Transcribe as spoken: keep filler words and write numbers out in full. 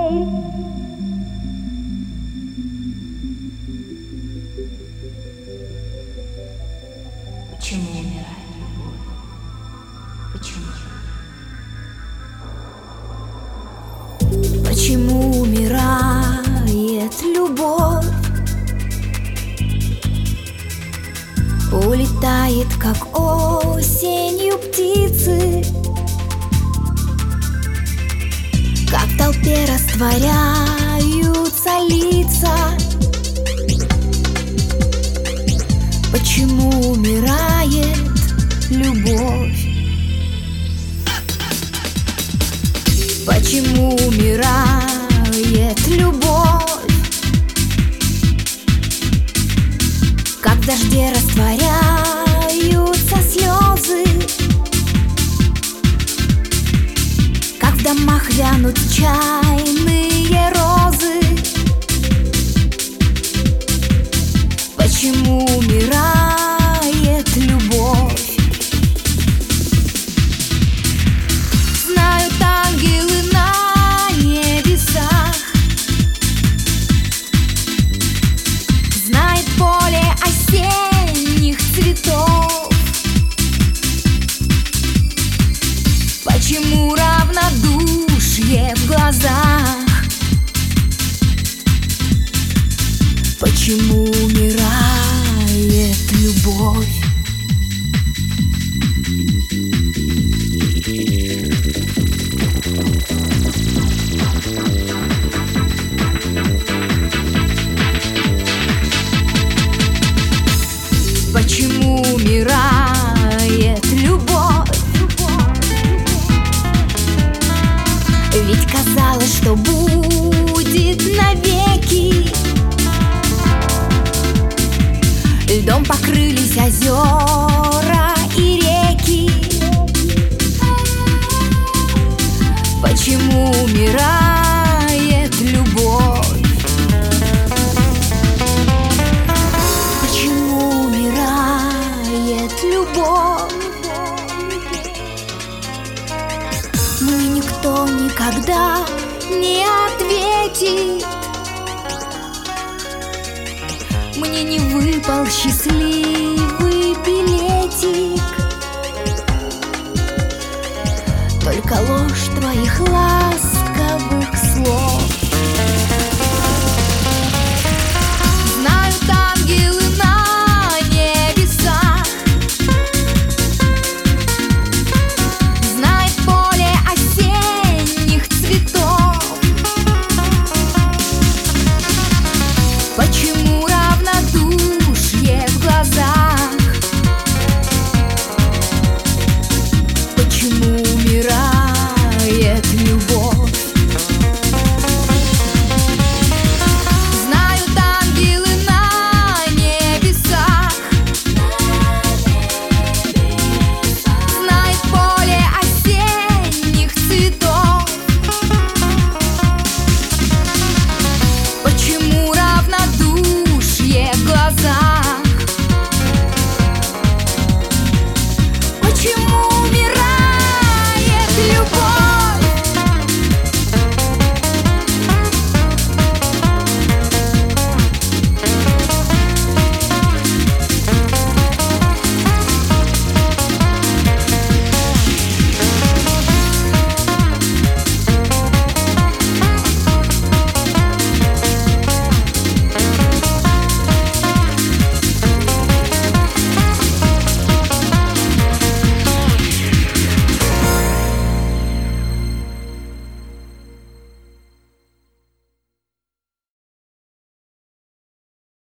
Почему умирает любовь? Почему? Почему умирает любовь? Улетает, как осенью птицы, как в толпе растворяются лица. Почему умирает любовь? Почему умирает любовь? Как в дожде растворяются слезы, как в домах вянут чайные розы. Почему умирает любовь? Знают ангелы на небесах, знает поле осенних цветов. Почему равнодушие в глазах? Почему умирает любовь? Почему умирает любовь? Ведь казалось, что будет навеки. Льдом покрылись озера и реки. Почему умирает любовь? Почему умирает любовь? Мне никто никогда не ответит. Мне не выпал счастливый билетик, только ложь твоих